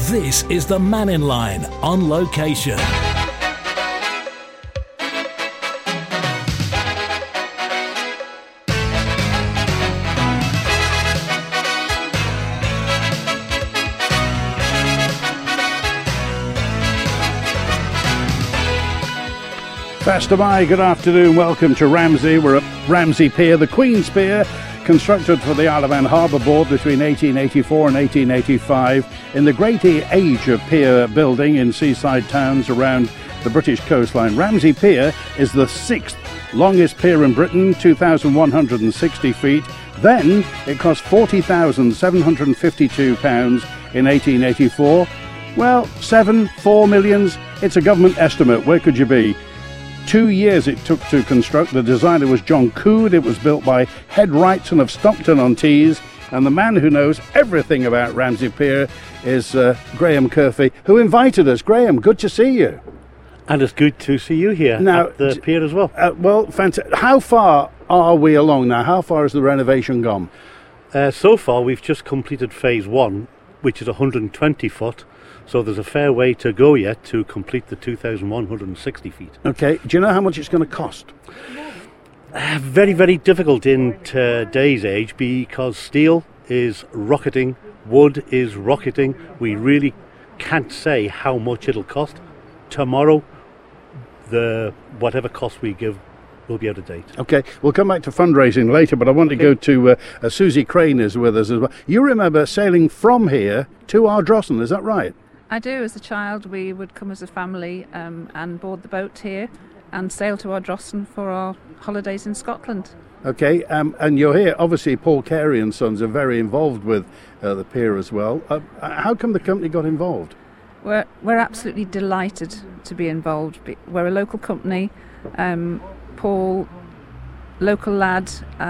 This is the Mannin Line on location. Faster by, good afternoon, welcome to Ramsey. We're at Ramsey Pier, the Queen's Pier, constructed for the Isle of Man Harbour Board between 1884 and 1885. In the great age of pier building in seaside towns around the British coastline, Ramsey Pier is the 6th longest pier in Britain, 2,160 feet. Then it cost £40,752 in 1884. Well, 4 millions, it's a government estimate. Where could you be? 2 years it took to construct. The designer was John Coode. It was built by Head Wrightson of Stockton-on-Tees. And the man who knows everything about Ramsey Pier is Graham Curfey, who invited us. Graham, good to see you. And it's good to see you here now, at the pier as well. Well, fantastic. How far are we along now? How far has the renovation gone? So far, we've just completed phase 1, which is 120 foot. So there's a fair way to go yet to complete the 2,160 feet. Okay. Do you know how much it's going to cost? Very, very difficult in today's age because steel is rocketing, wood is rocketing. We really can't say how much it'll cost. Tomorrow, whatever cost we give will be out of date. Okay, we'll come back to fundraising later, but I want to go to Susie Crane is with us as well. You remember sailing from here to Ardrossan, is that right? I do. As a child, we would come as a family and board the boat here and sail to Ardrossan for our holidays in Scotland. Okay, and you're here. Obviously, Paul Carey and Sons are very involved with the pier as well. How come the company got involved? We're absolutely delighted to be involved. We're a local company. Paul, local lad,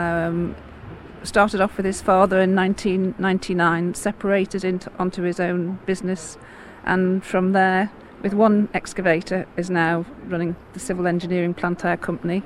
started off with his father in 1999, separated onto his own business, and from there, with one excavator, is now running the civil engineering plant hire company.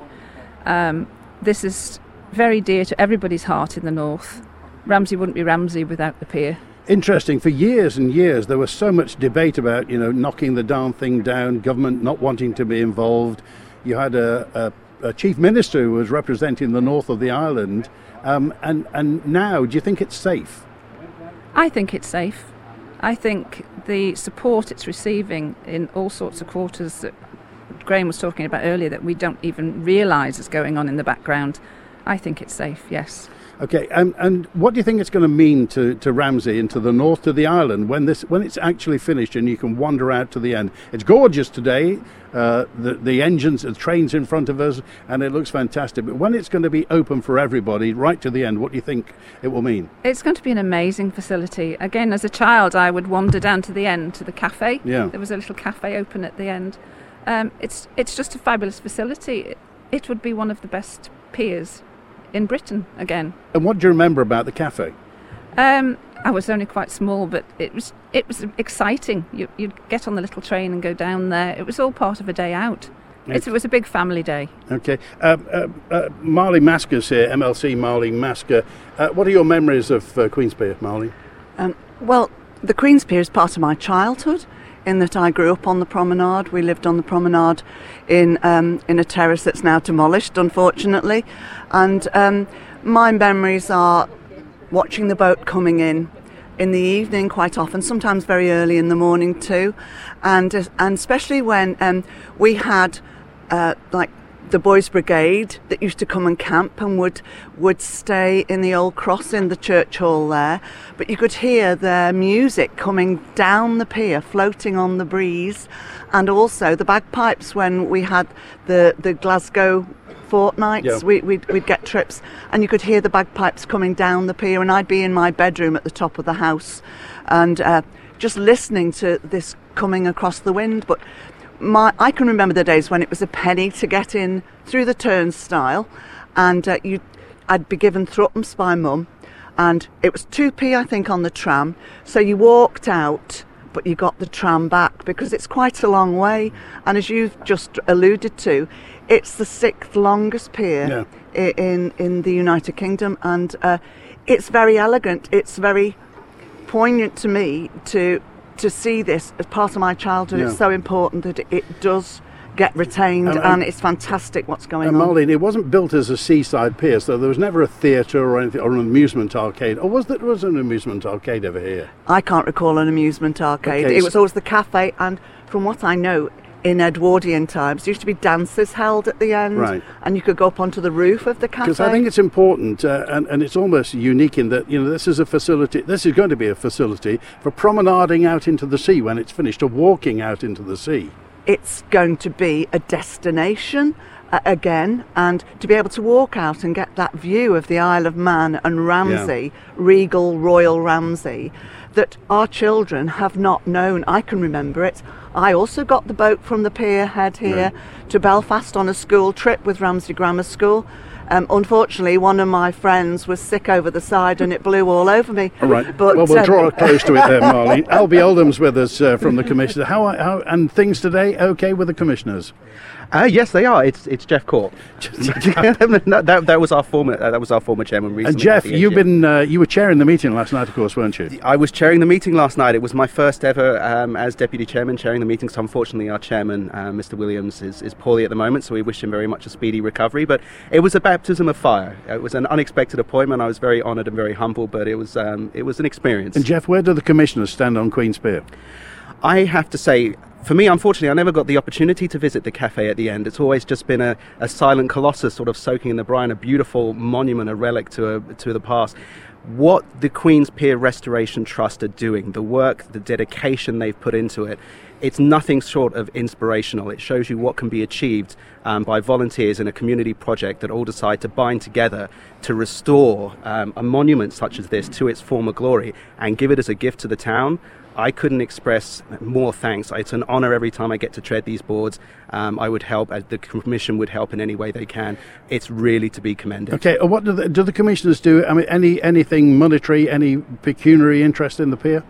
This is very dear to everybody's heart in the north. Ramsey wouldn't be Ramsey without the pier. Interesting. For years and years, there was so much debate about, knocking the darn thing down, government not wanting to be involved. You had a chief minister who was representing the north of the island. And now, do you think it's safe? I think it's safe. I think the support it's receiving in all sorts of quarters that Graham was talking about earlier that we don't even realise is going on in the background, I think it's safe, yes. Okay, and what do you think it's going to mean to Ramsey and to the north of the island when it's actually finished and you can wander out to the end? It's gorgeous today, the engines, the trains in front of us, and it looks fantastic. But when it's going to be open for everybody right to the end, what do you think it will mean? It's going to be an amazing facility. Again, as a child, I would wander down to the end, to the cafe. Yeah. There was a little cafe open at the end. It's just a fabulous facility. It would be one of the best piers in Britain again. And what do you remember about the cafe? I was only quite small, but it was exciting. You'd get on the little train and go down there. It was all part of a day out. It was a big family day. Okay. Marley Masker's here, MLC Marley Masker. What are your memories of Queen's Pier, Marley? Well, the Queen's Pier is part of my childhood, in that I grew up on the promenade. We lived on the promenade in a terrace that's now demolished, unfortunately. And my memories are watching the boat coming in the evening quite often, sometimes very early in the morning too. And especially when we had like the Boys Brigade that used to come and camp and would stay in the old cross in the church hall there, but you could hear their music coming down the pier, floating on the breeze, and also the bagpipes when we had the Glasgow fortnights. Yeah. We'd get trips and you could hear the bagpipes coming down the pier, and I'd be in my bedroom at the top of the house and just listening to this coming across the wind. But I can remember the days when it was a penny to get in through the turnstile, and I'd be given threepence by Mum, and it was 2p I think on the tram, so you walked out but you got the tram back because it's quite a long way, and as you've just alluded to, it's the 6th longest pier in the United Kingdom, and it's very elegant. It's very poignant to me to to see this as part of my childhood, Yeah. it's so important that it does get retained, and it's fantastic what's going on. Marlene, it wasn't built as a seaside pier, so there was never a theatre or anything, or an amusement arcade. Or was an amusement arcade over here? I can't recall an amusement arcade. Okay, It was always the cafe, and from what I know, in Edwardian times, there used to be dances held at the end, Right. and you could go up onto the roof of the cafe. Because I think it's important, and it's almost unique in that, this is a facility, this is going to be a facility for promenading out into the sea when it's finished, or walking out into the sea. It's going to be a destination again, and to be able to walk out and get that view of the Isle of Man and Ramsey, regal Royal Ramsey, that our children have not known. I can remember it. I also got the boat from the pier head here to Belfast on a school trip with Ramsey Grammar School. Unfortunately, one of my friends was sick over the side and it blew all over me. All right. But, well, we'll draw close to it there, Marlene. Albie Oldham's with us from the Commissioner. How and things today okay with the Commissioners? Yes, they are. It's Jeff Court. that was our former chairman recently. And Jeff, you were chairing the meeting last night, of course, weren't you? I was chairing the meeting last night. It was my first ever as deputy chairman chairing the meeting. So unfortunately, our chairman, Mr. Williams, is poorly at the moment. So we wish him very much a speedy recovery. But it was a baptism of fire. It was an unexpected appointment. I was very honoured and very humble. But it was an experience. And Jeff, where do the Commissioners stand on Queen's Pier? I have to say, for me, unfortunately, I never got the opportunity to visit the cafe at the end. It's always just been a silent colossus sort of soaking in the brine, a beautiful monument, a relic to the past. What the Queen's Pier Restoration Trust are doing, the work, the dedication they've put into it, it's nothing short of inspirational. It shows you what can be achieved by volunteers in a community project that all decide to bind together to restore a monument such as this to its former glory and give it as a gift to the town. I couldn't express more thanks. It's an honour every time I get to tread these boards. I would help, the Commission would help in any way they can. It's really to be commended. Okay, what do the Commissioners do? I mean, anything monetary, any pecuniary interest in the pier?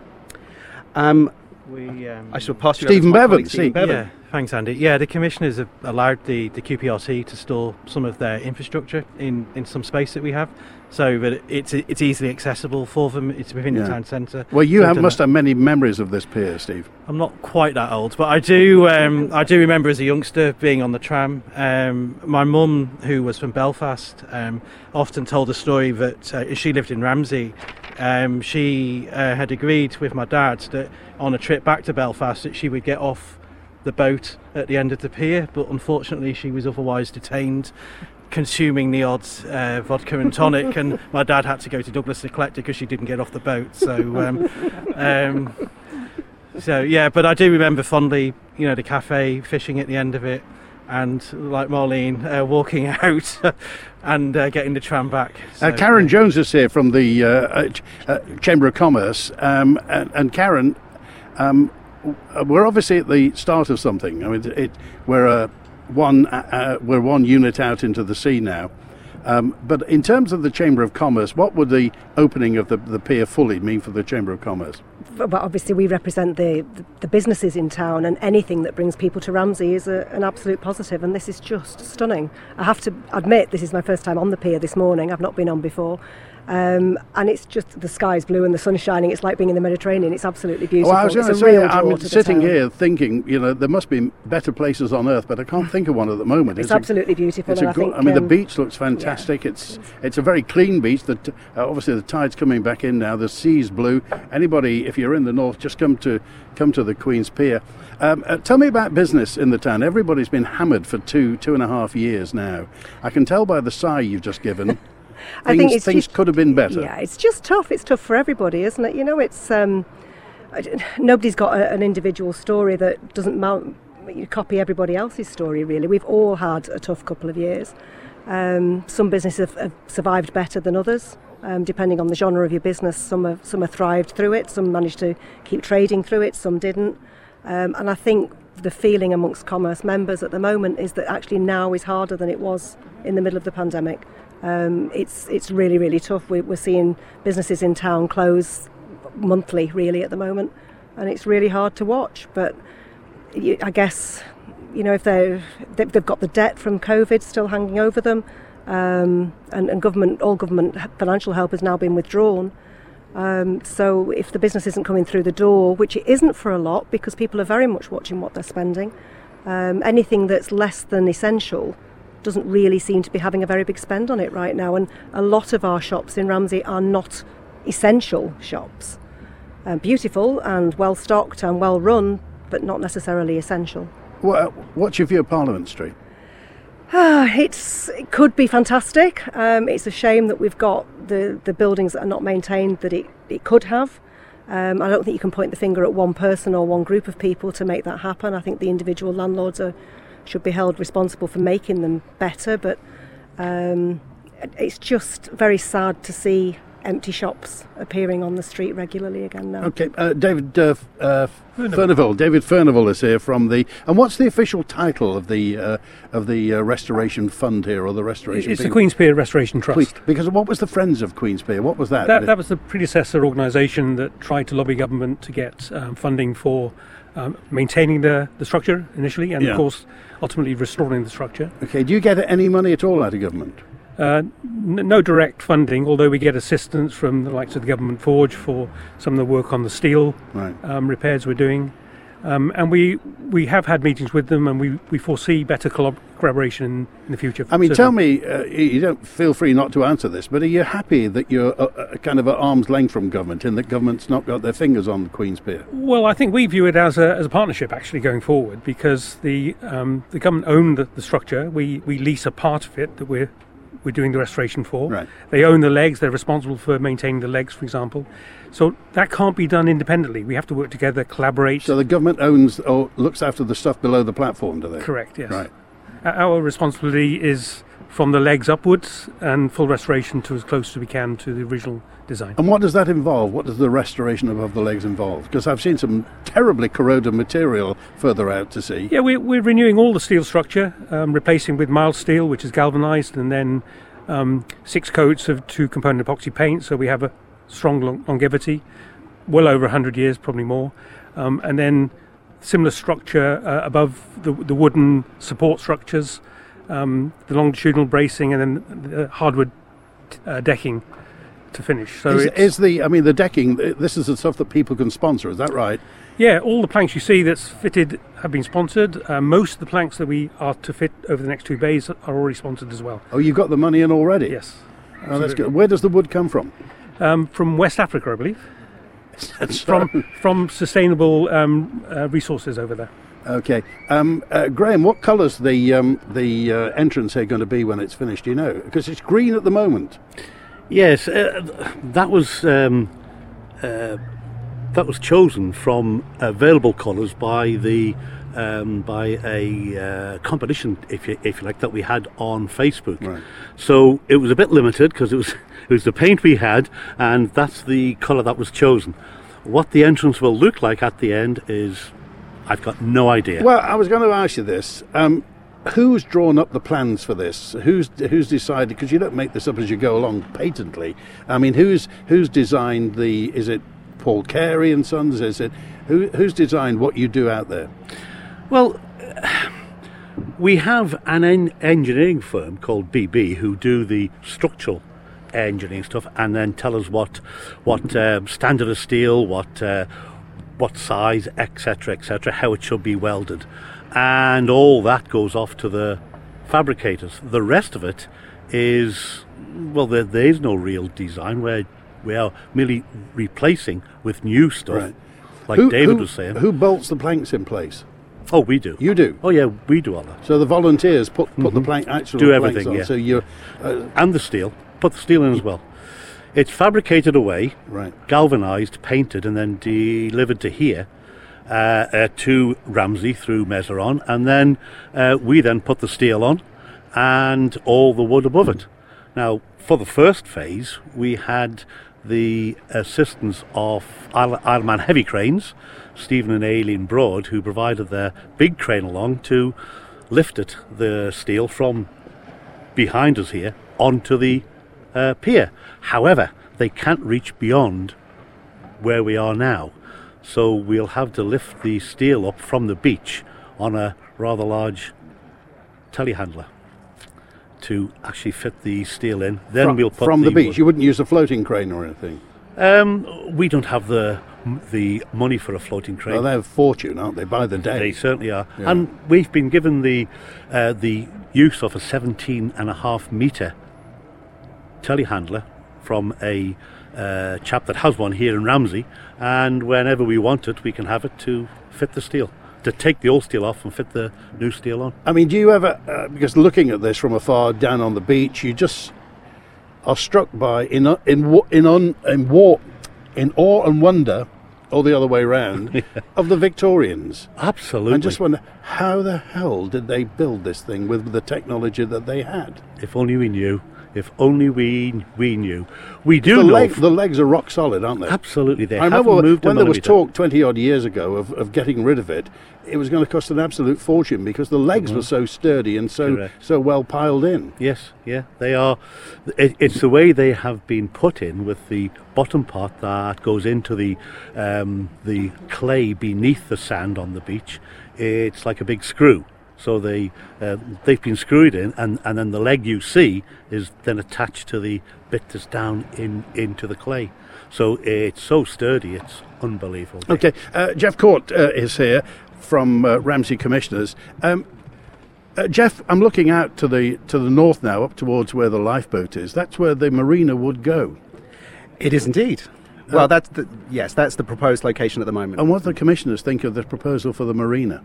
I shall pass you Stephen over to my Bevan. colleague, Stephen Bevan. Yeah, thanks, Andy. Yeah, the Commissioners have allowed the QPRC to store some of their infrastructure in some space that we have, so that it's easily accessible for them. It's within the town centre. Well, you must have many memories of this pier, Steve. I'm not quite that old, but I do remember as a youngster being on the tram. My mum, who was from Belfast, often told a story that she lived in Ramsey. She had agreed with my dad that on a trip back to Belfast that she would get off the boat at the end of the pier, but unfortunately she was otherwise detained consuming the odd vodka and tonic, and my dad had to go to Douglas to collect it because she didn't get off the boat. So yeah, but I do remember fondly, the cafe, fishing at the end of it, and like Marlene, walking out and getting the tram back. So, Karen Jones is here from the Chamber of Commerce, and Karen, we're obviously at the start of something. I mean, we're one unit out into the sea now. But in terms of the Chamber of Commerce, what would the opening of the pier fully mean for the Chamber of Commerce? Well, obviously we represent the businesses in town, and anything that brings people to Ramsey is an absolute positive, and this is just stunning. I have to admit, this is my first time on the pier this morning. I've not been on before. And it's just, the sky's blue and the sun's shining. It's like being in the Mediterranean. It's absolutely beautiful. Well, I was going to it's say, a real draw I'm to sitting the town. here thinking, there must be better places on earth, but I can't think of one at the moment. It's absolutely beautiful. It's and I think, the beach looks fantastic. Yeah. It's a very clean beach. Obviously the tide's coming back in now. The sea's blue. Anybody, if you're in the north, just come to the Queen's Pier. Tell me about business in the town. Everybody's been hammered for two and a half years now. I can tell by the sigh you've just given. I think things could have been better. Yeah, it's just tough. It's tough for everybody, isn't it? It's nobody's got an individual story that doesn't copy everybody else's story, really. We've all had a tough couple of years. Some businesses have survived better than others, depending on the genre of your business. Some have thrived through it, some managed to keep trading through it, some didn't. And I think the feeling amongst Commerce members at the moment is that actually now is harder than it was in the middle of the pandemic. It's really, really tough. We're seeing businesses in town close monthly, really, at the moment, and it's really hard to watch. But I guess, if they've got the debt from COVID still hanging over them, and all government financial help has now been withdrawn. So if the business isn't coming through the door, which it isn't for a lot because people are very much watching what they're spending, anything that's less than essential doesn't really seem to be having a very big spend on it right now. And a lot of our shops in Ramsey are not essential shops. Beautiful and well stocked and well run, but not necessarily essential. What's your view of Parliament Street? It could be fantastic. It's a shame that we've got the buildings that are not maintained that it could have. I don't think you can point the finger at one person or one group of people to make that happen. I think the individual landlords should be held responsible for making them better, but it's just very sad to see empty shops appearing on the street regularly again now. Okay, David Furnival. David Furnival is here from the. And what's the official title of the restoration fund here, or the restoration? It's the Queenspear Restoration Trust. Because what was the Friends of Queenspear? What was that? That was the predecessor organisation that tried to lobby government to get funding for maintaining the structure initially, and of course ultimately restoring the structure. Okay, do you get any money at all out of government? No direct funding, although we get assistance from the likes of the Government Forge for some of the work on the steel repairs we're doing. And we have had meetings with them, and we foresee better collaboration in the future. I mean, tell me, you don't feel free not to answer this, but are you happy that you're kind of at arm's length from government, and that government's not got their fingers on Queenspear? Well, I think we view it as a partnership actually going forward, because the government own the structure. We lease a part of it that we're doing the restoration for. Right. They own the legs, they're responsible for maintaining the legs, for example. So that can't be done independently. We have to work together, collaborate. So the government owns or looks after the stuff below the platform, do they? Correct, yes. Right. Our responsibility is from the legs upwards, and full restoration to as close as we can to the original design. And what does that involve? What does the restoration above the legs involve? Because I've seen some terribly corroded material further out to sea. Yeah, we're renewing all the steel structure, replacing with mild steel, which is galvanised, and then 6 coats of 2-component epoxy paint, so we have a strong longevity, well over 100 years, probably more. And then similar structure above the wooden support structures, the longitudinal bracing, and then the hardwood decking to finish. So the decking, this is the stuff that people can sponsor, is that right? Yeah, all the planks you see that's fitted have been sponsored. Most of the planks that we are to fit over the next 2 bays are already sponsored as well. Oh, you've got the money in already? Yes. Oh, that's good. Where does the wood come from? From West Africa, I believe. From sustainable resources over there. Okay. Graham, what colour's the entrance here going to be when it's finished, do you know? Because it's green at the moment. Yes, that was chosen from available colours by a competition, if you like, that we had on Facebook. Right. So it was a bit limited because it was the paint we had, and that's the colour that was chosen. What the entrance will look like at the end is, I've got no idea. Well, I was going to ask you this. Who's drawn up the plans for this? Who's decided? Because you don't make this up as you go along patently. I mean, who's designed the? Is it Paul Carey and Sons? Is it who's designed what you do out there? Well, we have an engineering firm called BB who do the structural engineering stuff, and then tell us what standard of steel, what size, etc., how it should be welded. And all that goes off to the fabricators. The rest of it is, well, there is no real design. We are merely replacing with new stuff, like David was saying. Who bolts the planks in place? Oh, we do. You do? Oh, yeah, we do all that. So the volunteers put the plank, do everything, on. yeah. So you're and the steel. Put the steel in as well. It's fabricated away, galvanised, painted, and then delivered to here. To Ramsey through Mezeron, and then we then put the steel on and all the wood above it. Now, for the first phase, we had the assistance of Isle of Man heavy cranes, Stephen and Aileen Broad, who provided their big crane along to lift the steel from behind us here onto the pier. However, they can't reach beyond where we are now. So we'll have to lift the steel up from the beach on a rather large telehandler to actually fit the steel in. Then we'll put from the beach. You wouldn't use a floating crane or anything. We don't have the money for a floating crane. Well, they're a fortune, aren't they, by the day? They certainly are. Yeah. And we've been given the use of a 17.5 metre telehandler from a chap that has one here in Ramsey, and whenever we want it, we can have it to fit the steel, to take the old steel off and fit the new steel on. I mean, do you ever, because looking at this from afar down on the beach, you just are struck by in awe and wonder, or the other way round, of the Victorians. Absolutely. I just wonder, how the hell did they build this thing with the technology that they had? If only we knew. If only we knew. We do know. The legs are rock solid, aren't they? Absolutely, they I haven't remember moved when a there was millimetre. talk 20-odd years ago of getting rid of it, it was going to cost an absolute fortune because the legs were so sturdy and so well piled in. Yes, yeah, they are. It's the way they have been put in, with the bottom part that goes into the clay beneath the sand on the beach. It's like a big screw. So they've been screwed in, and then the leg you see is then attached to the bit that's down into the clay. So it's so sturdy, it's unbelievable. Okay, Jeff Court is here from Ramsey Commissioners. Jeff, I'm looking out to the north now, up towards where the lifeboat is. That's where the marina would go. It is indeed. Well, that's the proposed location at the moment. And what do the commissioners think of the proposal for the marina?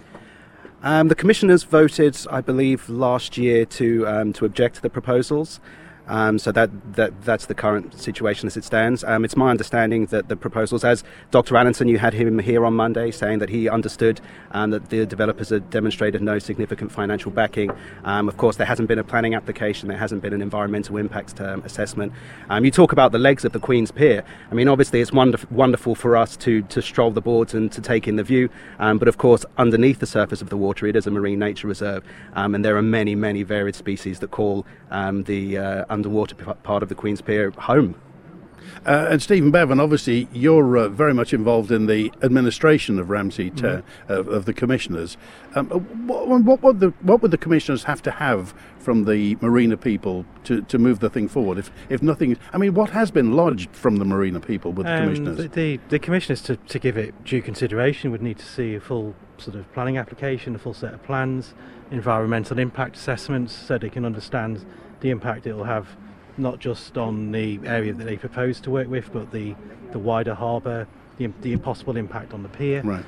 The commissioners voted, I believe, last year to object to the proposals. So that's the current situation as it stands. It's my understanding that the proposals, as Dr. Allenson, you had him here on Monday saying that he understood that the developers had demonstrated no significant financial backing. Of course, there hasn't been a planning application, there hasn't been an environmental impact assessment. You talk about the legs of the Queen's Pier. I mean, obviously it's wonderful for us to stroll the boards and to take in the view, but of course underneath the surface of the water it is a marine nature reserve, and there are many, many varied species that call the underwater part of the Queen's Pier home. And Stephen Bevan, obviously you're very much involved in the administration of Ramsey of the commissioners. What would the commissioners have to have from the marina people to move the thing forward? If nothing, I mean, what has been lodged from the marina people with the commissioners? The commissioners, to give it due consideration, would need to see a full sort of planning application, a full set of plans, environmental impact assessments, so they can understand the impact it will have, not just on the area that they propose to work with, but the wider harbour, the possible impact on the pier. Right.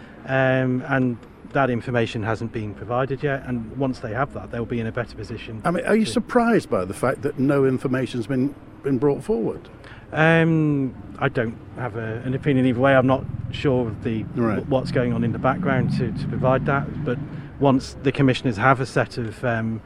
And that information hasn't been provided yet, and once they have that, they'll be in a better position. I mean, are you surprised by the fact that no information's been brought forward? I don't have an opinion either way. I'm not sure of what's going on in the background to provide that, but once the commissioners have a set of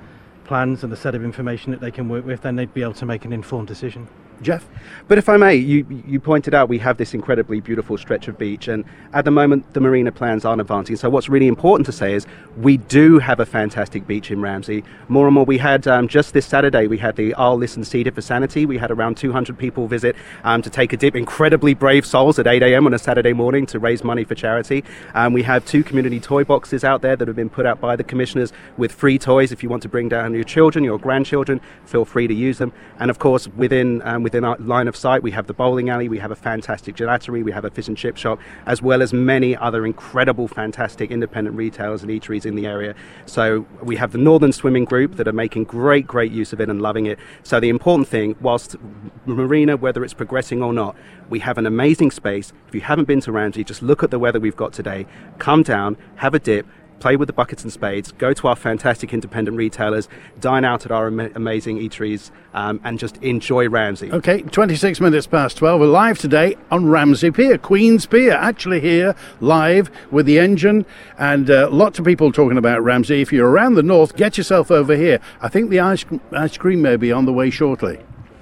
plans and a set of information that they can work with, then they'd be able to make an informed decision. Jeff? But if I may, you pointed out we have this incredibly beautiful stretch of beach, and at the moment the marina plans aren't advancing. So what's really important to say is we do have a fantastic beach in Ramsey. More and more, we had just this Saturday, we had the I'll Listen Seeded for Sanity. We had around 200 people visit to take a dip. Incredibly brave souls at 8 a.m. on a Saturday morning to raise money for charity. We have 2 community toy boxes out there that have been put out by the commissioners with free toys. If you want to bring down your children, your grandchildren, feel free to use them. And of course, within our line of sight, we have the bowling alley, we have a fantastic gelatery, we have a fish and chip shop, as well as many other incredible, fantastic independent retailers and eateries in the area. So we have the Northern Swimming Group that are making great use of it and loving it. So the important thing, whilst marina, whether it's progressing or not, we have an amazing space. If you haven't been to Ramsey, just look at the weather we've got today. Come down, have a dip, play with the buckets and spades, go to our fantastic independent retailers, dine out at our amazing eateries, and just enjoy Ramsey. Okay, 26 minutes past 12. We're live today on Ramsey Pier, Queen's Pier, actually here live with the engine, and lots of people talking about Ramsey. If you're around the north, get yourself over here. I think the ice cream may be on the way shortly.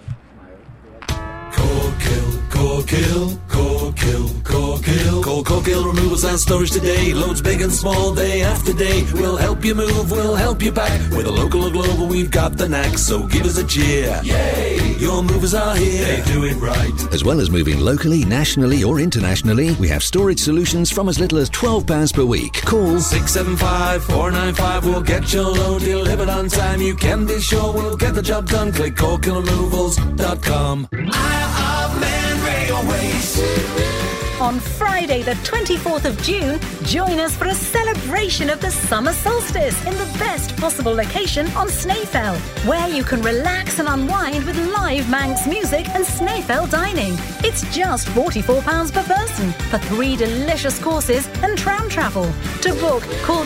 Corkhill Removals and Storage today. Loads big and small, day after day. We'll help you move, we'll help you pack. Whether local or global, we've got the knack. So give us a cheer. Yay! Your movers are here. They do it right. As well as moving locally, nationally or internationally, we have storage solutions from as little as £12 per week. Call 675 495. We'll get your load delivered on time. You can be sure we'll get the job done. Click CorkhillRemovals.com. Railways. On Friday, the 24th of June, join us for a celebration of the summer solstice in the best possible location on Snaefell, where you can relax and unwind with live Manx music and Snaefell dining. It's just £44 per person for 3 delicious courses and tram travel. To book, call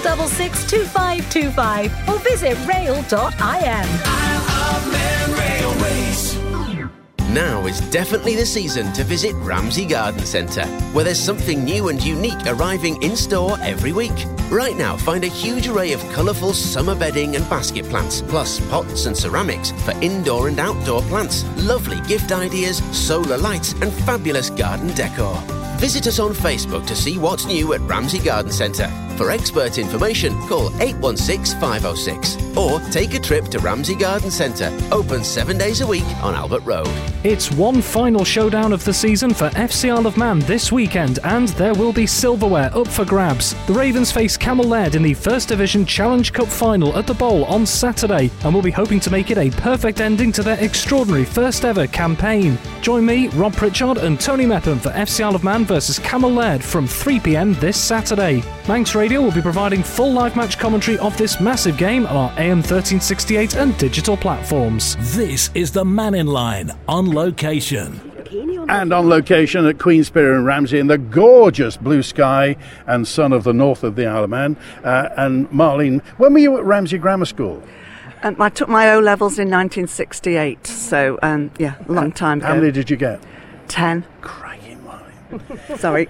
662525 or visit rail.im. Isle of Man Railways. Now is definitely the season to visit Ramsey Garden Centre, where there's something new and unique arriving in store every week. Right now, find a huge array of colourful summer bedding and basket plants, plus pots and ceramics for indoor and outdoor plants, lovely gift ideas, solar lights and fabulous garden decor. Visit us on Facebook to see what's new at Ramsey Garden Centre. For expert information, call 816 506 or take a trip to Ramsey Garden Centre, open 7 days a week on Albert Road. It's one final showdown of the season for FC Isle of Man this weekend, and there will be silverware up for grabs. The Ravens face Camel Laird in the First Division Challenge Cup final at the Bowl on Saturday, and will be hoping to make it a perfect ending to their extraordinary first ever campaign. Join me, Rob Pritchard and Tony Mepham for FC Isle of Man versus Camel Laird from 3 p.m. this Saturday. Manx Radio will be providing full live match commentary of this massive game on our AM 1368 and digital platforms. This is the Man in Line on location. And on location at Queenspear and Ramsey in the gorgeous blue sky and sun of the north of the Isle of Man. And Marlene, when were you at Ramsey Grammar School? I took my O-levels in 1968, so a long time ago. How many did you get? 10. Crikey, Marlene. Sorry.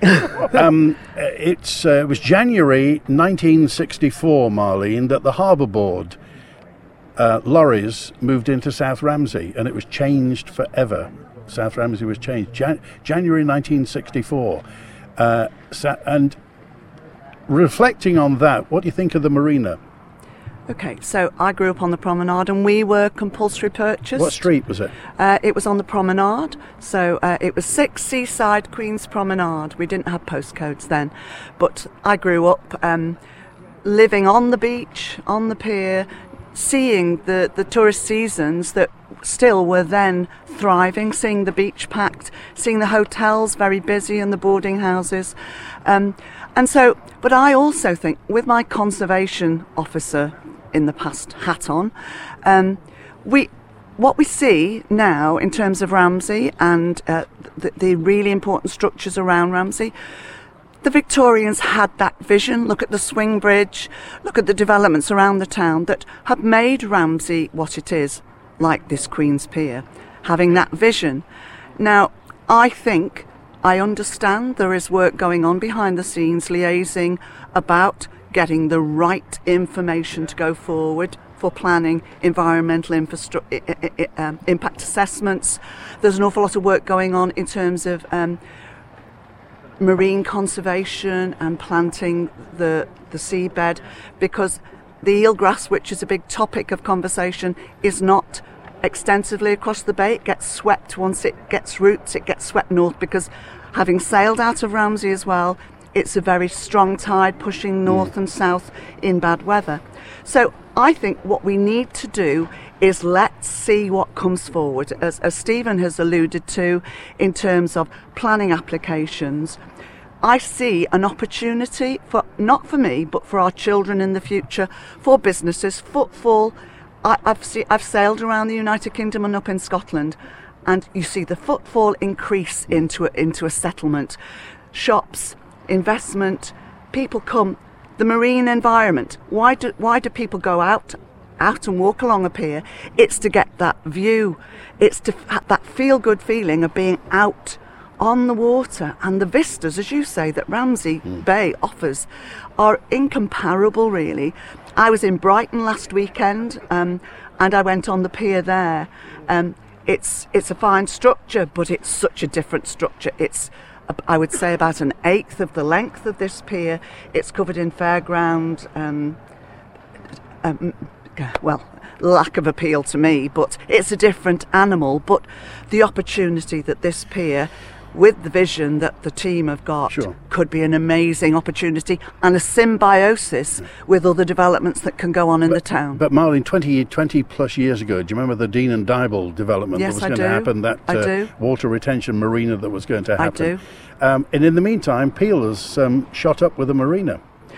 It was January 1964, Marlene, that the Harbour Board lorries moved into South Ramsey, and it was changed forever. South Ramsey was changed. January 1964. And reflecting on that, what do you think of the marina? Okay, so I grew up on the promenade and we were compulsory purchased. What street was it? It was on the promenade, so it was 6 Seaside Queen's Promenade. We didn't have postcodes then, but I grew up living on the beach, on the pier, seeing the tourist seasons that still were then thriving, seeing the beach packed, seeing the hotels very busy and the boarding houses. But I also think, with my conservation officer in the past hat on, what we see now in terms of Ramsey and the really important structures around Ramsey, the Victorians had that vision. Look at the swing bridge, look at the developments around the town that have made Ramsey what it is, like this Queen's Pier, having that vision. Now, I understand there is work going on behind the scenes, liaising about getting the right information to go forward for planning environmental impact assessments. There's an awful lot of work going on in terms of marine conservation and planting the seabed, because the eelgrass, which is a big topic of conversation, is not extensively across the bay. It gets swept once it gets roots, it gets swept north, because having sailed out of Ramsey as well, it's a very strong tide pushing north and south in bad weather. So I think what we need to do is let's see what comes forward, as Stephen has alluded to, in terms of planning applications. I see an opportunity, not for me, but for our children in the future, for businesses, footfall. I've sailed around the United Kingdom and up in Scotland, and you see the footfall increase into a settlement. Shops, investment, people come. The marine environment. Why do people go out and walk along a pier? It's to get that view. It's to have that feel-good feeling of being out on the water, and the vistas, as you say, that Ramsey Bay offers are incomparable, really. I was in Brighton last weekend, and I went on the pier there. It's a fine structure, but it's such a different structure. It's, I would say, about an eighth of the length of this pier. It's covered in fairground, lack of appeal to me, but it's a different animal. But the opportunity that this pier with the vision that the team have got, Sure. could be an amazing opportunity and a symbiosis with other developments that can go on in the town. But Marlene, 20 plus years ago, do you remember the Dean and Dibble development Yes, that was going to happen? That I do. water retention marina that was going to happen. I do. And in the meantime, Peel has shot up with a marina.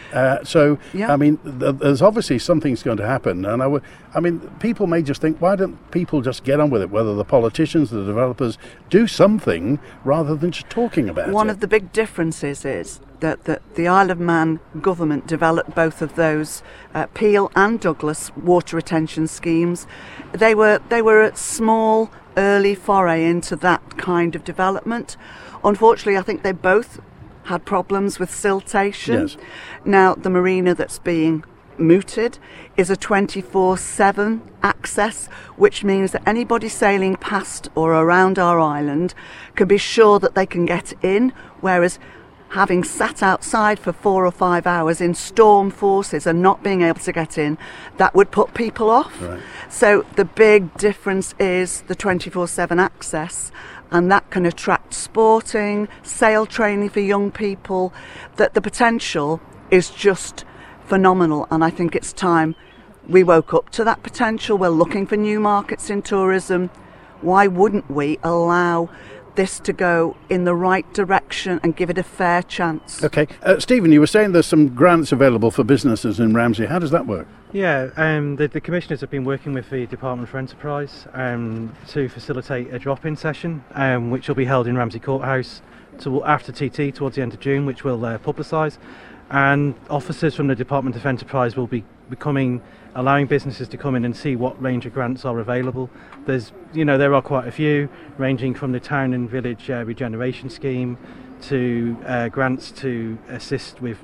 Yeah. I mean, there's obviously something's going to happen, and I mean, people may just think, why don't people just get on with it? Whether the politicians, the developers, do something rather than just talking about it. One of the big differences is that the Isle of Man government developed both of those Peel and Douglas water retention schemes. They were a small, early foray into that kind of development. Unfortunately, I think they both had problems with siltation. Yes. Now, the marina that's being mooted is a 24/7 access, which means that anybody sailing past or around our island can be sure that they can get in, whereas having sat outside for 4 or 5 hours in storm forces and not being able to get in, that would put people off. Right. So the big difference is the 24/7 access, and that can attract sporting, sail training for young people, that the potential is just phenomenal, and I think it's time we woke up to that potential. We're looking for new markets in tourism. Why wouldn't we allow this to go in the right direction and give it a fair chance? Okay. Stephen, you were saying there's some grants available for businesses in Ramsey. How does that work? Yeah, the commissioners have been working with the Department for Enterprise to facilitate a drop-in session, which will be held in Ramsey Courthouse after TT towards the end of June, which we'll publicise. And officers from the Department of Enterprise will be allowing businesses to come in and see what range of grants are available. There are quite a few, ranging from the town and village regeneration scheme to grants to assist with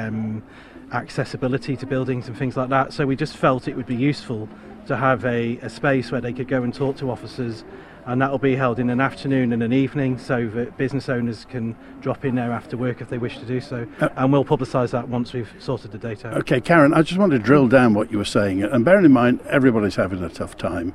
accessibility to buildings and things like that. So we just felt it would be useful to have a space where they could go and talk to officers, and that will be held in an afternoon and an evening, so that business owners can drop in there after work if they wish to do so, and we'll publicise that once we've sorted the date out. Okay, Karen, I just want to drill down what you were saying, and bearing in mind everybody's having a tough time.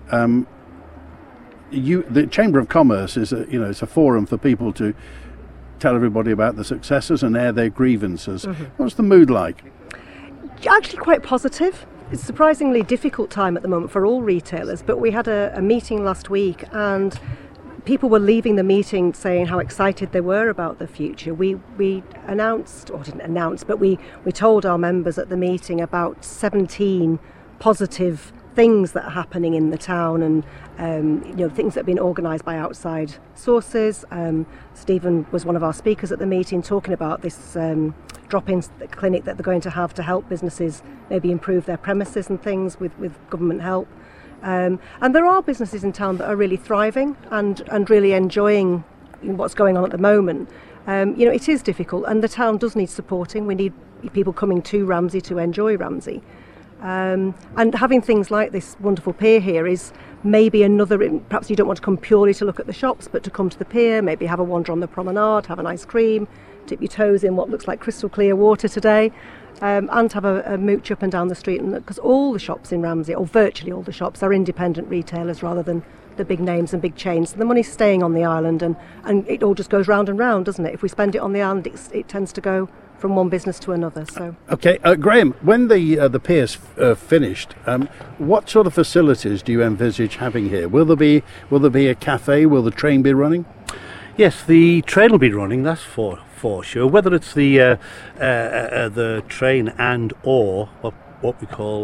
The Chamber of Commerce is it's a forum for people to tell everybody about the successes and air their grievances. Mm-hmm. What's the mood like? Actually quite positive. It's a surprisingly difficult time at the moment for all retailers, but we had a meeting last week and people were leaving the meeting saying how excited they were about the future. We announced, or didn't announce, but we told our members at the meeting about 17 positive things that are happening in the town, and things that have been organised by outside sources. Stephen was one of our speakers at the meeting talking about this drop-in clinic that they're going to have to help businesses maybe improve their premises and things with government help. And there are businesses in town that are really thriving and really enjoying what's going on at the moment. It is difficult, and the town does need supporting. We need people coming to Ramsey to enjoy Ramsey. And having things like this wonderful pier here is maybe another, perhaps you don't want to come purely to look at the shops, but to come to the pier, maybe have a wander on the promenade, have an ice cream, dip your toes in what looks like crystal clear water today, and have a mooch up and down the street. Because all the shops in Ramsey, or virtually all the shops, are independent retailers rather than the big names and big chains. So the money's staying on the island, and it all just goes round and round, doesn't it? If we spend it on the island, it tends to go from one business to another. So okay, Graham, when the pier's finished, what sort of facilities do you envisage having here? Will there be a cafe? Will the train be running? Yes, the train will be running. That's for sure. Whether it's the train and or what we call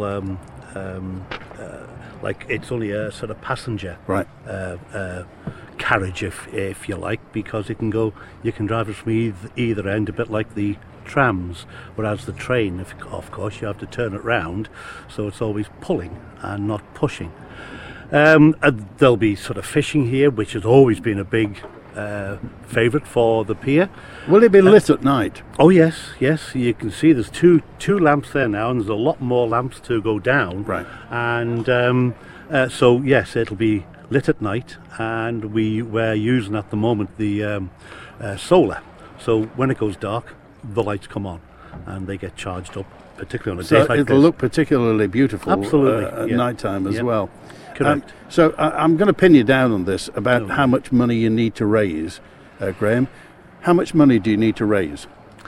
like it's only a sort of passenger right carriage, if you like, because you can drive it from either end, a bit like the trams, whereas the train, of course, you have to turn it round, so it's always pulling and not pushing. There'll be sort of fishing here, which has always been a big favourite for the pier. Will it be lit at night? Oh yes, you can see there's two lamps there now, and there's a lot more lamps to go down. Right. And so yes, it'll be lit at night, and we're using at the moment the solar, so when it goes dark the lights come on and they get charged up, particularly on a day like this. So it'll look particularly beautiful at night time as well. Correct. So I'm going to pin you down on this about how much money you need to raise. Graham. How much money do you need to raise?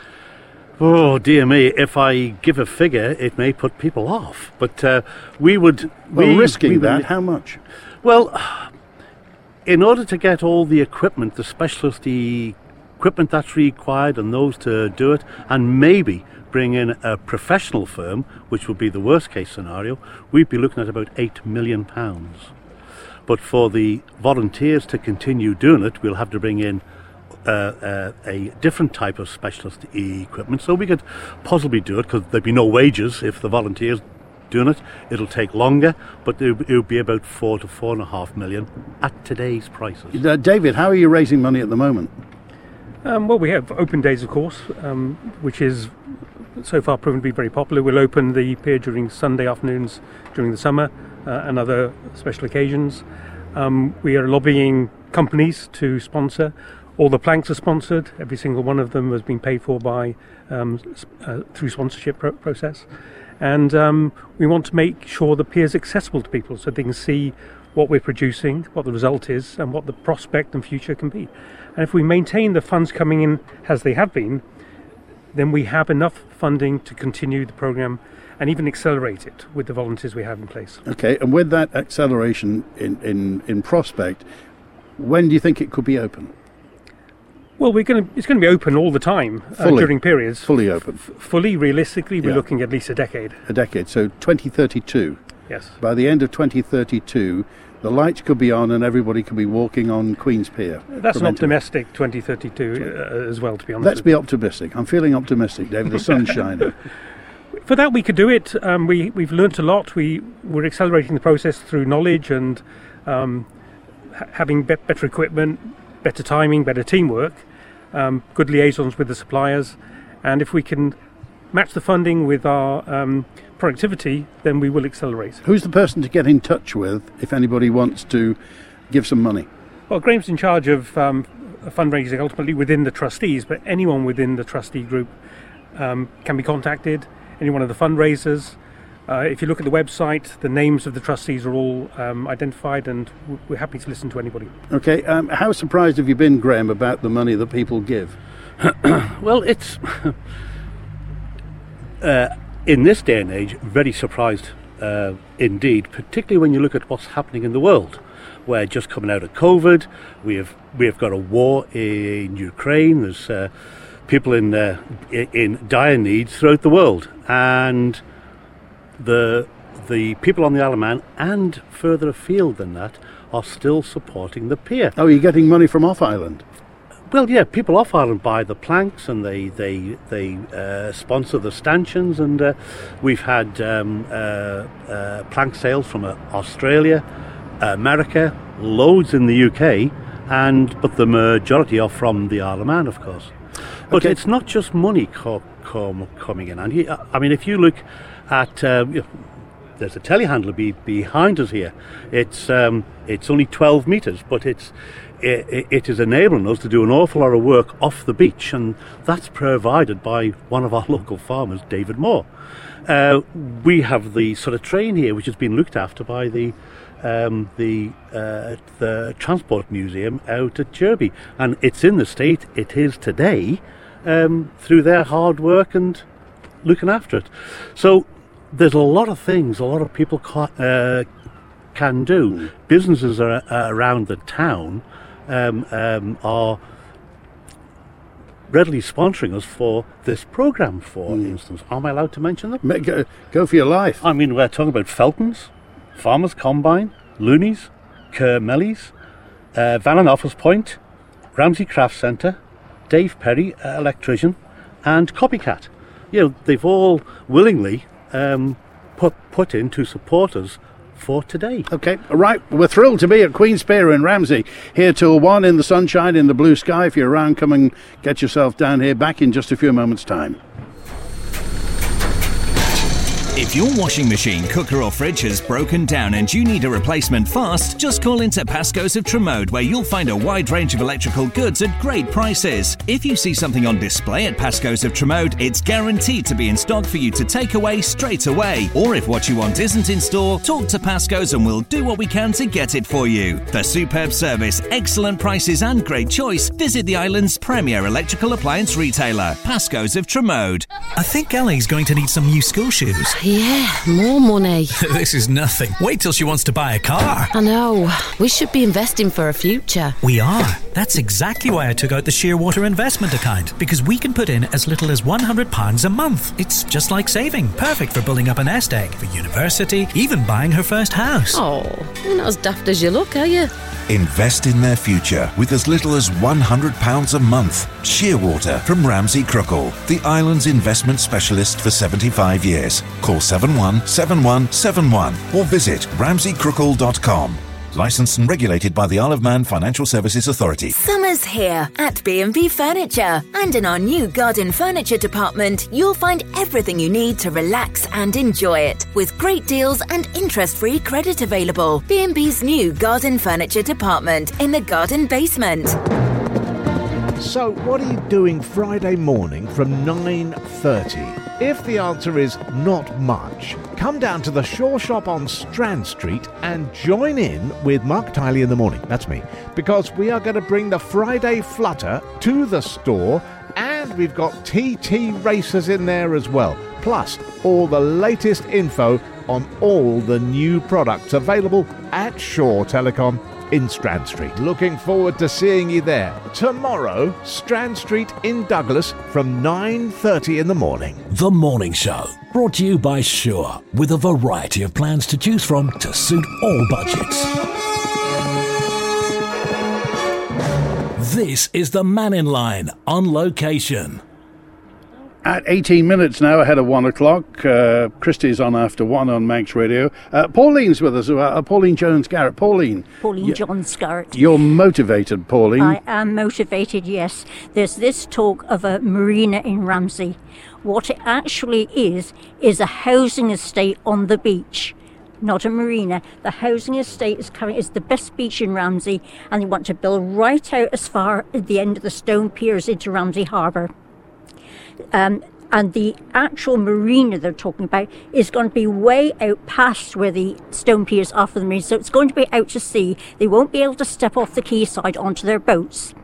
Oh dear me! If I give a figure, it may put people off. But we would. Risking that, how much? Well, in order to get all the equipment, the specialist equipment that's required, and those to do it, and maybe bring in a professional firm, which would be the worst case scenario, we'd be looking at about £8 million. But for the volunteers to continue doing it, we'll have to bring in a different type of specialist equipment, so we could possibly do it, because there'd be no wages if the volunteers doing it. It'll take longer, but it would be about 4 to 4.5 million at today's prices. David, how are you raising money at the moment? Well, we have open days, of course, which is so far proven to be very popular. We'll open the pier during Sunday afternoons during the summer and other special occasions. We are lobbying companies to sponsor. All the planks are sponsored. Every single one of them has been paid for by through sponsorship process. And we want to make sure the pier is accessible to people so they can see what we're producing, what the result is, and what the prospect and future can be. And if we maintain the funds coming in as they have been, then we have enough funding to continue the programme and even accelerate it with the volunteers we have in place. Okay, and with that acceleration in prospect, when do you think it could be open? Well, it's going to be open all the time during periods. Fully open. Fully, realistically, we're looking at least a decade. A decade, so 2032. Yes. By the end of 2032, the lights could be on and everybody could be walking on Queen's Pier. That's an optimistic 2032 as well, to be honest. Let's be optimistic. I'm feeling optimistic, David. The sun's shining. For that, we could do it. We've learnt a lot. We're accelerating the process through knowledge and having better equipment, better timing, better teamwork, good liaisons with the suppliers. And if we can match the funding with our productivity, then we will accelerate. Who's the person to get in touch with if anybody wants to give some money? Well, Graham's in charge of fundraising ultimately within the trustees, but anyone within the trustee group can be contacted, any one of the fundraisers. If you look at the website, the names of the trustees are all identified, and we're happy to listen to anybody. Okay, how surprised have you been, Graham, about the money that people give? Well, it's in this day and age, very surprised indeed, particularly when you look at what's happening in the world. We're just coming out of COVID. We have got a war in Ukraine. There's people in dire needs throughout the world, and the people on the Isle of Man and further afield than that are still supporting the pier. Oh, you're getting money from off island? Well, yeah, people off island buy the planks and they sponsor the stanchions, and we've had plank sales from Australia, America, loads in the UK, but the majority are from the Isle of Man, of course. But it's not just money coming in, and I mean, if you look at there's a telehandler behind us here. It's only 12 metres, but it is enabling us to do an awful lot of work off the beach, and that's provided by one of our local farmers, David Moore. We have the sort of train here, which has been looked after by the Transport Museum out at Derby, and it's in the state it is today through their hard work and looking after it. So there's a lot of things a lot of people can do. Businesses around the town are readily sponsoring us for this programme, for instance. Am I allowed to mention them? Go for your life. I mean, we're talking about Felton's, Farmers Combine, Looney's, Kerr Mellie's, Van & Office Point, Ramsey Craft Centre, Dave Perry, electrician, and Copycat. You know, they've all willingly put in to support us for today. Okay, right, we're thrilled to be at Queen's Pier in Ramsey, here till 1 in the sunshine, in the blue sky. If you're around, come and get yourself down here. Back in just a few moments' time. If your washing machine, cooker or fridge has broken down and you need a replacement fast, just call into Pasco's of Tremode, where you'll find a wide range of electrical goods at great prices. If you see something on display at Pasco's of Tremode, it's guaranteed to be in stock for you to take away straight away. Or if what you want isn't in store, talk to Pasco's and we'll do what we can to get it for you. For superb service, excellent prices and great choice, visit the island's premier electrical appliance retailer, Pasco's of Tremode. I think Ellie's going to need some new school shoes. Yeah, more money. This is nothing. Wait till she wants to buy a car. I know. We should be investing for a future. We are. That's exactly why I took out the Shearwater investment account, because we can put in as little as £100 a month. It's just like saving. Perfect for building up a nest egg, for university, even buying her first house. Oh, you're not as daft as you look, are you? Invest in their future with as little as £100 a month. Shearwater from Ramsey Crookall, the island's investment specialist for 75 years. Call 717171 or visit ramseycrookall.com. Licensed and regulated by the Isle of Man Financial Services Authority. Summer's here at B&B Furniture, and in our new garden furniture department, you'll find everything you need to relax and enjoy it, with great deals and interest-free credit available. B&B's new garden furniture department in the garden basement. So, what are you doing Friday morning from 9:30? If the answer is not much, come down to the Shaw Shop on Strand Street and join in with Mark Tiley in the morning. That's me. Because we are going to bring the Friday Flutter to the store, and we've got TT racers in there as well. Plus, all the latest info on all the new products available at Shaw Telecom in Strand Street. Looking forward to seeing you there. Tomorrow, Strand Street in Douglas from 9:30 in the morning. The Morning Show, brought to you by Sure, with a variety of plans to choose from to suit all budgets. This is the Man in Line, on location. At 18 minutes now ahead of 1 o'clock, Christy's on after 1 on Manx Radio. Pauline's with us, Pauline Jones-Garrett. Pauline Jones-Garrett. You're motivated, Pauline. I am motivated, yes. There's this talk of a marina in Ramsey. What it actually is a housing estate on the beach. Not a marina. The housing estate is the best beach in Ramsey, and they want to build right out as far at the end of the stone piers into Ramsey Harbour. And the actual marina they're talking about is going to be way out past where the stone piers are for the marina. So it's going to be out to sea. They won't be able to step off the quayside onto their boats.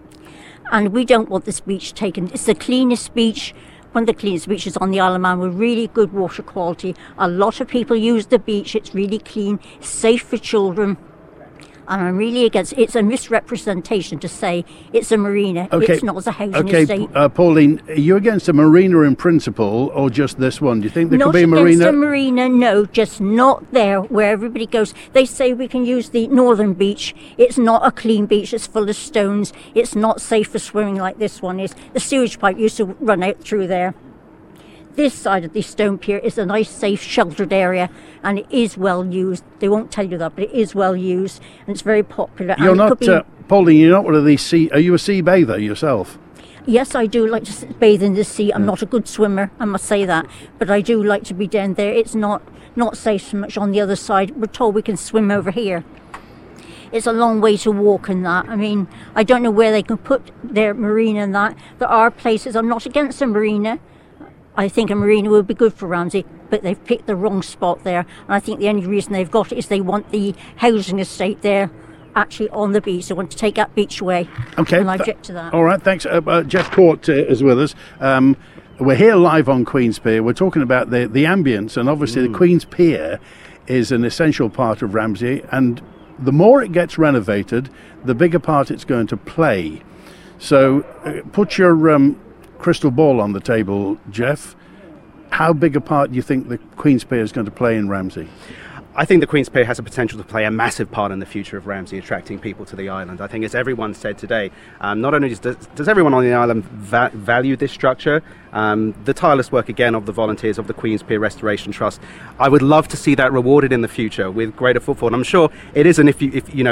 And we don't want this beach taken. It's the cleanest beach, one of the cleanest beaches on the Isle of Man, with really good water quality. A lot of people use the beach. It's really clean, safe for children. And I'm really against it's a misrepresentation to say it's a marina. Okay. It's not as a housing estate. Pauline, are you against a marina in principle, or just this one? Do you think there could be a marina? Not against a marina, no, just not there where everybody goes. They say we can use the northern beach. It's not a clean beach. It's full of stones. It's not safe for swimming like this one is. The sewage pipe used to run out through there. This side of the stone pier is a nice, safe, sheltered area, and it is well used. They won't tell you that, but it is well used, and it's very popular. You're not, Pauline, you're not one of these are you a sea bather yourself? Yes, I do like to bathe in the sea. I'm not a good swimmer, I must say that, but I do like to be down there. It's not safe so much on the other side. We're told we can swim over here. It's a long way to walk in that. I mean, I don't know where they can put their marina in that. There are places. I'm not against a marina. I think a marina would be good for Ramsey, but they've picked the wrong spot there. And I think the only reason they've got it is they want the housing estate there actually on the beach. They want to take that beach away. Okay. And I object to that. All right, thanks. Jeff Court is with us. We're here live on Queen's Pier. We're talking about the ambience, and obviously the Queen's Pier is an essential part of Ramsey, and the more it gets renovated, the bigger part it's going to play. So put your crystal ball on the table, Jeff. How big a part do you think the Queen's Pier is going to play in Ramsey? I think the Queen's Pier has the potential to play a massive part in the future of Ramsey, attracting people to the island. I think, as everyone said today, not only does everyone on the island value this structure, the tireless work again of the volunteers of the Queen's Pier Restoration Trust, I would love to see that rewarded in the future with greater footfall. And I'm sure it isn't if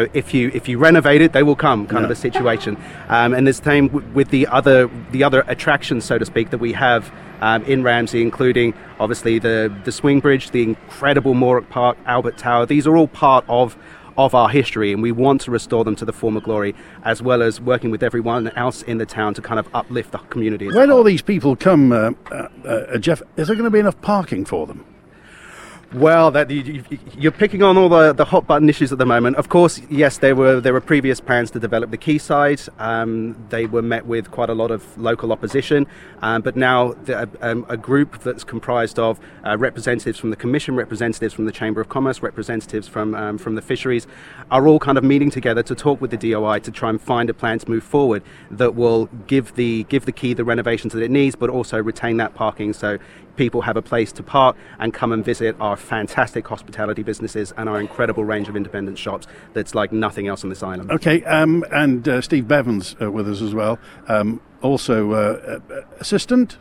you renovate it, they will come kind of a situation. And the same with the other attractions, so to speak, that we have in Ramsey, including obviously the swing bridge, the incredible Moorrock Park, Albert Tower. These are all part of our history, and we want to restore them to the former glory, as well as working with everyone else in the town to kind of uplift the community. When all these people come, Jeff, is there going to be enough parking for them? Well, you're picking on all the hot button issues at the moment. Of course, yes, there were previous plans to develop the quayside. They were met with quite a lot of local opposition, but now a group that's comprised of representatives from the Commission, representatives from the Chamber of Commerce, representatives from the fisheries, are all kind of meeting together to talk with the DOI to try and find a plan to move forward that will give the quay the renovations that it needs, but also retain that parking so people have a place to park and come and visit our fantastic hospitality businesses and our incredible range of independent shops that's like nothing else on this island. Okay, and Steve Bevan's with us as well. Also assistant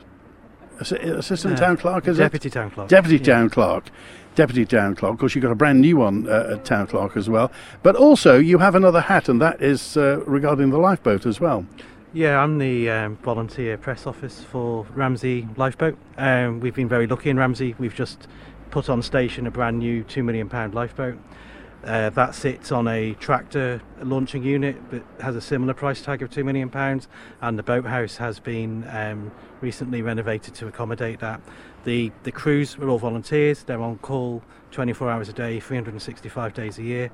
town clerk, is Deputy it? Town Clerk. Deputy Town Clerk. Deputy Town Clerk. Of course, you've got a brand new one at Town Clerk as well. But also, you have another hat, and that is regarding the lifeboat as well. Yeah, I'm the volunteer press office for Ramsey Lifeboat. We've been very lucky in Ramsey. We've just put on station a brand new £2 million lifeboat. That sits on a tractor launching unit but has a similar price tag of £2 million, and the boathouse has been recently renovated to accommodate that. The crews are all volunteers. They're on call 24 hours a day, 365 days a year,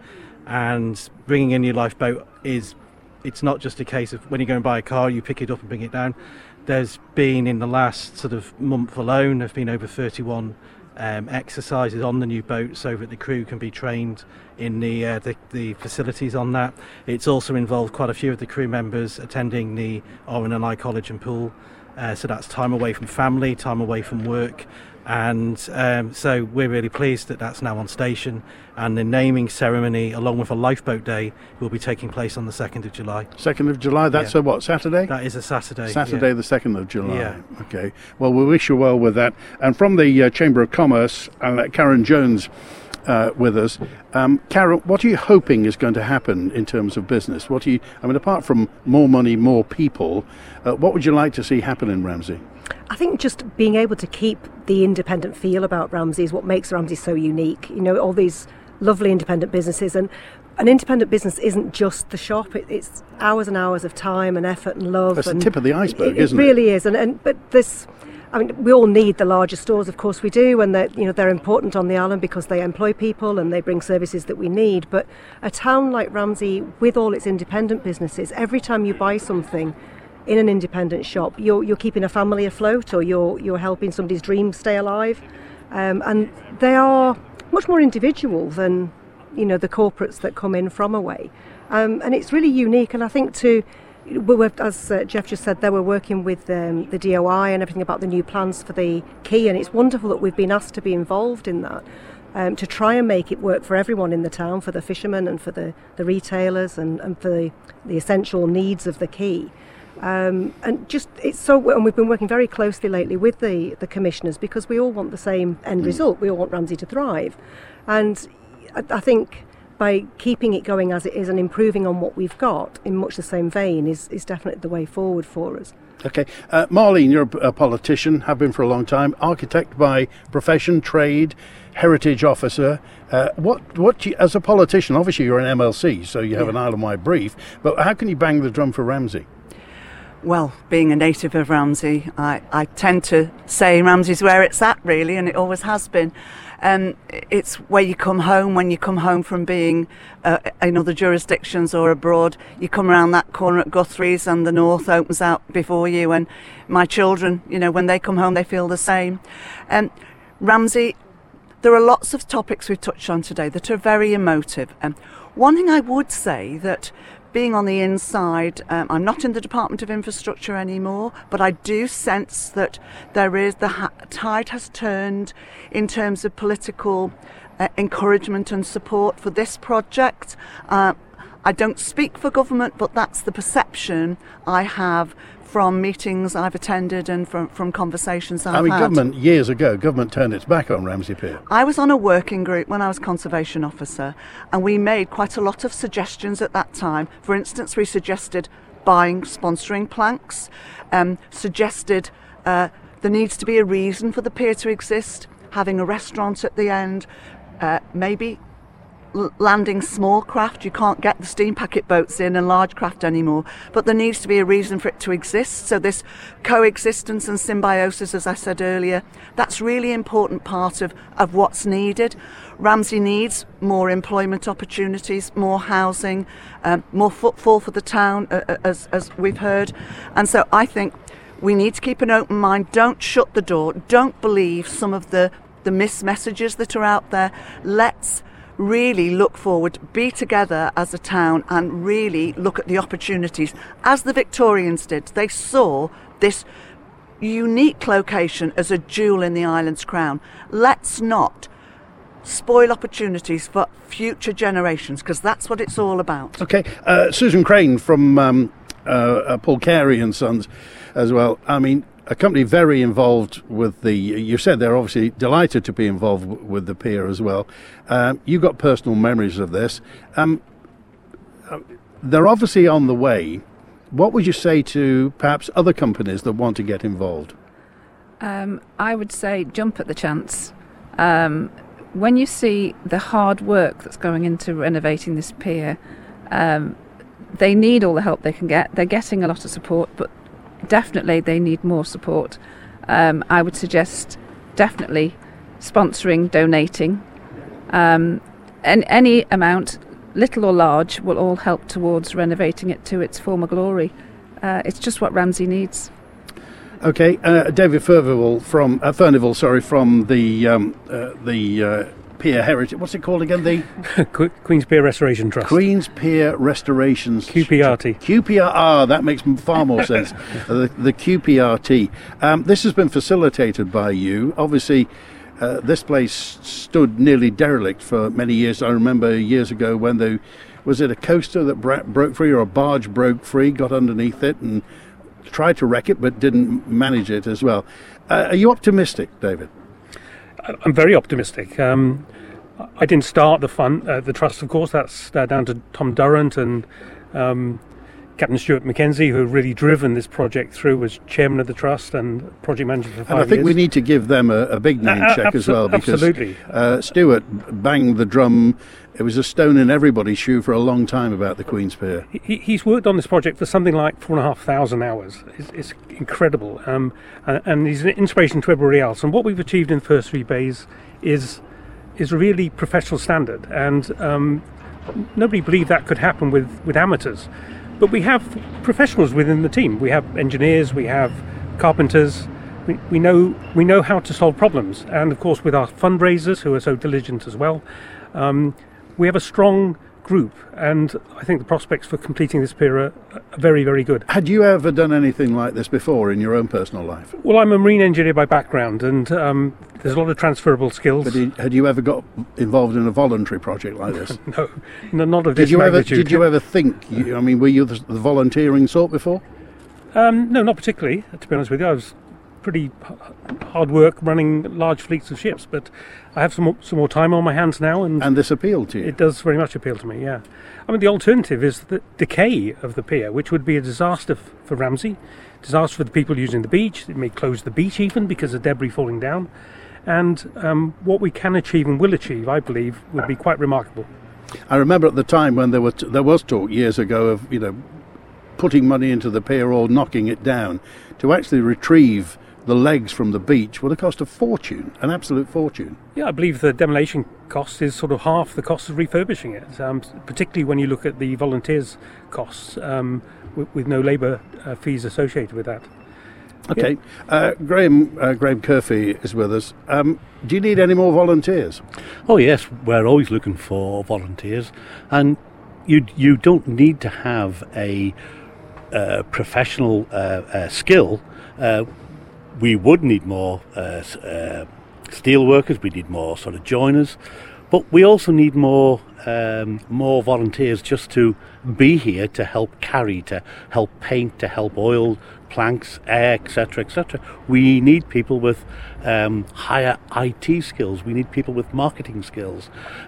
and bringing in your lifeboat it's not just a case of when you go and buy a car, you pick it up and bring it down. There's been, in the last sort of month alone, there have been over 31 exercises on the new boat so that the crew can be trained in the facilities on that. It's also involved quite a few of the crew members attending the RNLI College and Pool, so that's time away from family, time away from work. And so we're really pleased that that's now on station, and the naming ceremony along with a lifeboat day will be taking place on the 2nd of July. 2nd of July, that's a what, Saturday? That is a Saturday. Saturday, the 2nd of July. Yeah. Okay, well, we wish you well with that. And from the Chamber of Commerce, Karen Jones with us. Karen, what are you hoping is going to happen in terms of business? Apart from more money, more people, what would you like to see happen in Ramsey? I think just being able to keep the independent feel about Ramsey is what makes Ramsey so unique. You know, all these lovely independent businesses, and an independent business isn't just the shop. It's hours and hours of time and effort and love. That's the tip of the iceberg, isn't it? It really is. But this, I mean, we all need the larger stores, of course we do, and they're important on the island because they employ people and they bring services that we need. But a town like Ramsey, with all its independent businesses, every time you buy something in an independent shop, you're keeping a family afloat, or you're helping somebody's dreams stay alive, and they are much more individual than the corporates that come in from away, and it's really unique. And I think as Jeff just said, they were working with the DOI and everything about the new plans for the quay, and it's wonderful that we've been asked to be involved in that, to try and make it work for everyone in the town, for the fishermen and for the retailers and for the essential needs of the quay. And we've been working very closely lately with the commissioners, because we all want the same end result. We all want Ramsey to thrive, and I think by keeping it going as it is and improving on what we've got in much the same vein is definitely the way forward for us. Okay, Marlene, you're a politician, have been for a long time, architect by profession, trade, heritage officer. As a politician, obviously you're an MLC, so you have an island-wide brief, but how can you bang the drum for Ramsey? Well, being a native of Ramsey, I tend to say Ramsey's where it's at, really, and it always has been. It's where you come home when you come home from being in other jurisdictions or abroad. You come around that corner at Guthrie's and the north opens out before you, and my children, when they come home, they feel the same. Ramsey, there are lots of topics we've touched on today that are very emotive. One thing I would say, that being on the inside, I'm not in the Department of Infrastructure anymore, but I do sense that the tide has turned in terms of political encouragement and support for this project. I don't speak for government, but that's the perception I have from meetings I've attended and from conversations I've had. Years ago, government turned its back on Ramsey Pier. I was on a working group when I was conservation officer, and we made quite a lot of suggestions at that time. For instance, we suggested sponsoring planks, suggested There needs to be a reason for the pier to exist, having a restaurant at the end, maybe landing small craft. You can't get the steam packet boats in and large craft anymore, but there needs to be a reason for it to exist. So this coexistence and symbiosis, as I said earlier, that's really important part of what's needed. Ramsey needs more employment opportunities, more housing, more footfall for the town, as we've heard. And so I think we need to keep an open mind. Don't shut the door. Don't believe some of the messages that are out there. Let's really look forward, be together as a town, and really look at the opportunities. As the Victorians did, they saw this unique location as a jewel in the island's crown. Let's not spoil opportunities for future generations, because that's what it's all about. Okay, Susan Crane from Paul Carey and Sons as well. I mean, a company very involved with you said they're obviously delighted to be involved with the pier as well. You've got personal memories of this. They're obviously on the way. What would you say to perhaps other companies that want to get involved? I would say jump at the chance. When you see the hard work that's going into renovating this pier, they need all the help they can get. They're getting a lot of support, but definitely they need more support. I would suggest definitely sponsoring, donating. Any amount, little or large, will all help towards renovating it to its former glory. It's just what Ramsey needs. Okay, David Furnival from the Pier Heritage. What's it called again? The Queen's Pier Restoration Trust. Queen's Pier Restorations. QPRT. QPR. That makes far more sense. The QPRT. This has been facilitated by you. Obviously, this place stood nearly derelict for many years. I remember years ago when was it a coaster that broke free, or a barge broke free, got underneath it and tried to wreck it, but didn't manage it as well. Are you optimistic, David? I'm very optimistic. I didn't start the trust, of course. That's down to Tom Durrant and Captain Stuart Mackenzie, who have really driven this project through as chairman of the trust and project manager for 5 years. And I think we need to give them a big name check as well, because absolutely. Stuart banged the drum. It was a stone in everybody's shoe for a long time about the Queen's Pier. He's worked on this project for something like 4,500 hours. It's incredible. And he's an inspiration to everybody else. And what we've achieved in the first 3 bays is really professional standard. And nobody believed that could happen with amateurs. But we have professionals within the team. We have engineers, we have carpenters. We know how to solve problems. And of course, with our fundraisers, who are so diligent as well, we have a strong group, and I think the prospects for completing this pier are very, very good. Had you ever done anything like this before in your own personal life? Well, I'm a marine engineer by background, and there's a lot of transferable skills. But had you ever got involved in a voluntary project like this? No, not of this magnitude. Did you ever think, were you the volunteering sort before? No, not particularly, to be honest with you. I was pretty hard work running large fleets of ships, but I have some more time on my hands now, and this appealed to you? It does very much appeal to me, yeah. I mean, the alternative is the decay of the pier, which would be a disaster for Ramsey, disaster for the people using the beach. It may close the beach even because of debris falling down, and what we can achieve and will achieve, I believe, would be quite remarkable. I remember at the time when there was talk years ago of putting money into the pier or knocking it down. To actually retrieve the legs from the beach would have cost a fortune, an absolute fortune. Yeah, I believe the demolition cost is sort of half the cost of refurbishing it, particularly when you look at the volunteers' costs, with no labour fees associated with that. Okay, yeah. Graham Curfey is with us. Do you need any more volunteers? Oh yes, we're always looking for volunteers, and you don't need to have a professional skill. We would need more steel workers. We need more sort of joiners, but we also need more volunteers just to be here to help carry, to help paint, to help oil planks, etc., etc. We need people with higher IT skills. We need people with marketing skills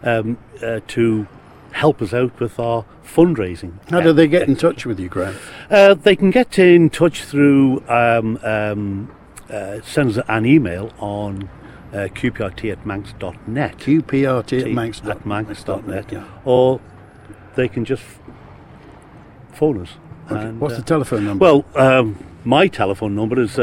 to help us out with our fundraising. How do they get in touch with you, Graham? They can get in touch through sends an email on qprt@manx.net. qprt@manx.net. Yeah. Or they can just phone us. Okay. And, what's the telephone number? Well, my telephone number is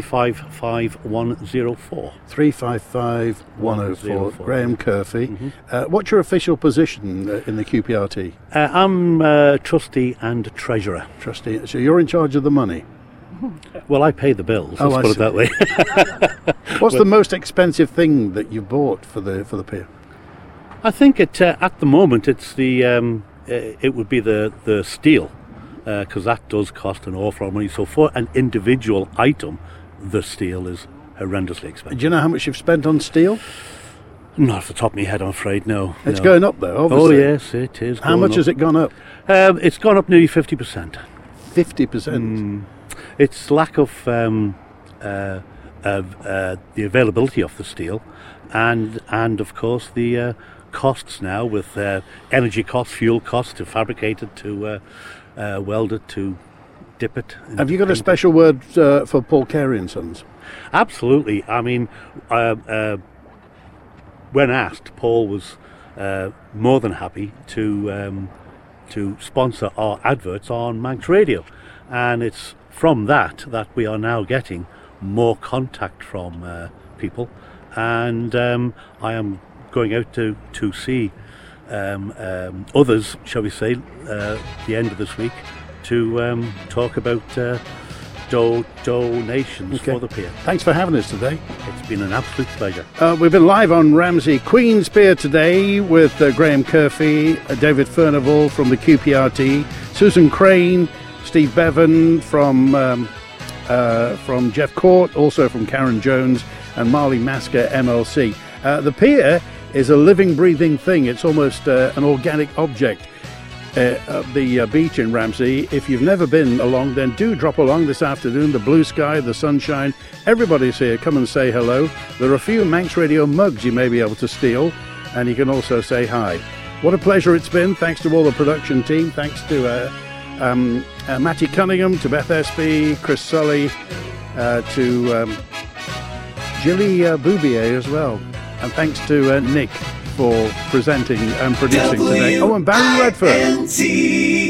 355-104. 355-104. Graham Curfey. What's your official position in the QPRT? I'm trustee and treasurer. Trustee. So you're in charge of the money? Well, I pay the bills. Let's put it that way. What's the most expensive thing that you bought for the pier? I think at the moment it's the it would be the steel, because that does cost an awful lot of money. So for an individual item, the steel is horrendously expensive. Do you know how much you've spent on steel? Not off the top of my head, I'm afraid. No. It's going up though, obviously. Oh yes, it is. How much has it gone up? It's gone up nearly 50%. 50%. It's lack of the availability of the steel, and of course the costs now with energy costs, fuel costs to fabricate it, to weld it, to dip it. Have you got a special word for Paul Carey and Sons? Absolutely. I mean, when asked, Paul was more than happy to sponsor our adverts on Manx Radio, and it's from that we are now getting more contact from people, and I am going out to see others, shall we say, the end of this week, to talk about donations for the pier. Thanks for having us today. It's been an absolute pleasure. We've been live on Ramsey Queen's Pier today with Graham Curfey, David Furnival from the QPRT, Susan Crane, Steve Bevan from Jeff Court, also from Karen Jones, and Marley Masker, MLC. The pier is a living, breathing thing. It's almost an organic object of the beach in Ramsey. If you've never been along, then do drop along this afternoon. The blue sky, the sunshine, everybody's here. Come and say hello. There are a few Manx Radio mugs you may be able to steal, and you can also say hi. What a pleasure it's been. Thanks to all the production team. Thanks to Matty Cunningham, to Beth Espy, Chris Sully, to Jilly Boubier as well. And thanks to Nick for presenting and producing today. Oh, and Barry Redford.